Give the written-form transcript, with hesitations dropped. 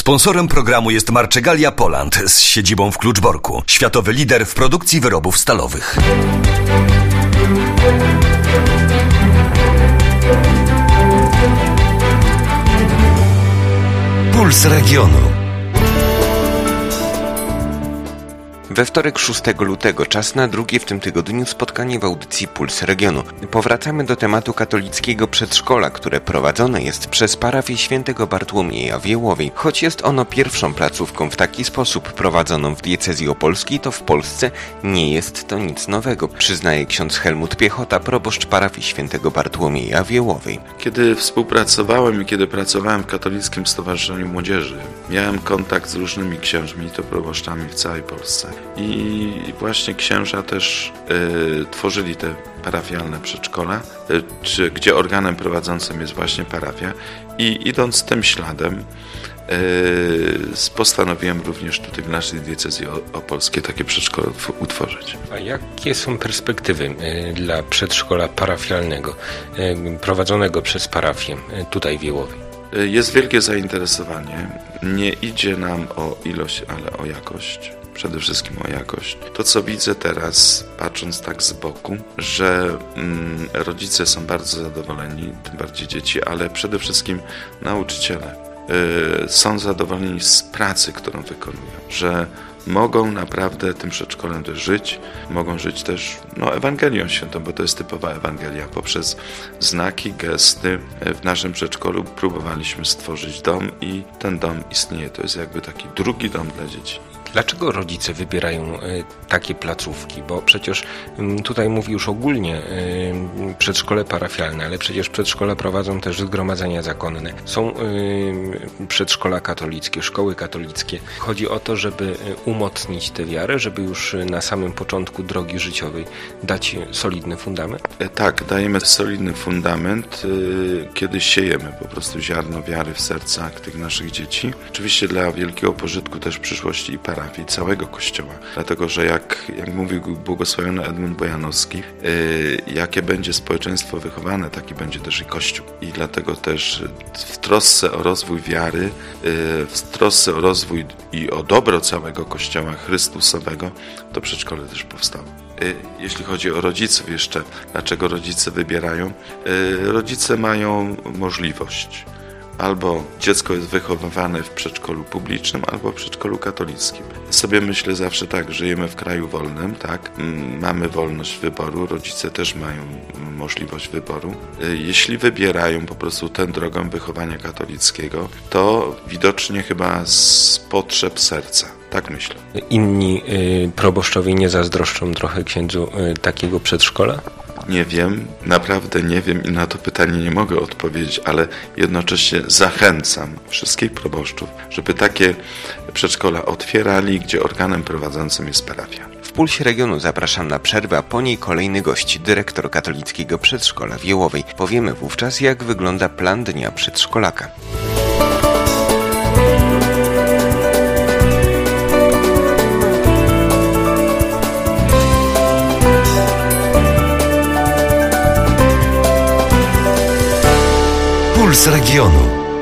Sponsorem programu jest Marczegalia Poland z siedzibą w Kluczborku. Światowy lider w produkcji wyrobów stalowych. Puls Regionu. We wtorek 6 lutego czas na drugie w tym tygodniu spotkanie w audycji Puls Regionu. Powracamy do tematu katolickiego przedszkola, które prowadzone jest przez parafię świętego Bartłomieja w Jełowej. Choć jest ono pierwszą placówką w taki sposób prowadzoną w diecezji opolskiej, to w Polsce nie jest to nic nowego, przyznaje ksiądz Helmut Piechota, proboszcz parafii świętego Bartłomieja w Jełowej. Kiedy współpracowałem i kiedy pracowałem w Katolickim Stowarzyszeniu Młodzieży, miałem kontakt z różnymi księżmi, to proboszczami w całej Polsce. I właśnie księża też tworzyli te parafialne przedszkola, gdzie organem prowadzącym jest właśnie parafia. I idąc tym śladem, postanowiłem również tutaj w naszej diecezji opolskiej takie przedszkole utworzyć. A jakie są perspektywy dla przedszkola parafialnego prowadzonego przez parafię tutaj w Jełowej? Jest wielkie zainteresowanie. Nie idzie nam o ilość, ale o jakość. Przede wszystkim o jakość. To, co widzę teraz, patrząc tak z boku, że rodzice są bardzo zadowoleni, tym bardziej dzieci, ale przede wszystkim nauczyciele są zadowoleni z pracy, którą wykonują, że mogą naprawdę tym przedszkolem też żyć, mogą żyć też Ewangelią Świętą, bo to jest typowa Ewangelia. Poprzez znaki, gesty w naszym przedszkolu próbowaliśmy stworzyć dom i ten dom istnieje. To jest jakby taki drugi dom dla dzieci. Dlaczego rodzice wybierają takie placówki? Bo przecież tutaj mówi już ogólnie przedszkole parafialne, ale przecież przedszkola prowadzą też zgromadzenia zakonne. Są przedszkola katolickie, szkoły katolickie. Chodzi o to, żeby umocnić tę wiarę, żeby już na samym początku drogi życiowej dać solidny fundament? Tak, dajemy solidny fundament, kiedy siejemy po prostu ziarno wiary w sercach tych naszych dzieci. Oczywiście dla wielkiego pożytku też przyszłości i parafii, całego Kościoła. Dlatego, że jak mówił błogosławiony Edmund Bojanowski, jakie będzie społeczeństwo wychowane, taki będzie też i Kościół. I dlatego też w trosce o rozwój wiary, w trosce o rozwój i o dobro całego Kościoła Chrystusowego, to przedszkole też powstało. Jeśli chodzi o rodziców jeszcze, dlaczego rodzice wybierają? Rodzice mają możliwość. Albo dziecko jest wychowywane w przedszkolu publicznym, albo w przedszkolu katolickim. Sobie myślę zawsze tak, żyjemy w kraju wolnym, tak? Mamy wolność wyboru, rodzice też mają możliwość wyboru. Jeśli wybierają po prostu tę drogę wychowania katolickiego, to widocznie chyba z potrzeb serca. Tak myślę. Inni proboszczowie nie zazdroszczą trochę księdzu takiego przedszkola? Nie wiem, naprawdę nie wiem i na to pytanie nie mogę odpowiedzieć, ale jednocześnie zachęcam wszystkich proboszczów, żeby takie przedszkola otwierali, gdzie organem prowadzącym jest parafia. W Pulsie Regionu zapraszam na przerwę, a po niej kolejny gość, dyrektor katolickiego przedszkola w Jełowej. Powiemy wówczas, jak wygląda plan dnia przedszkolaka. Puls Regionu.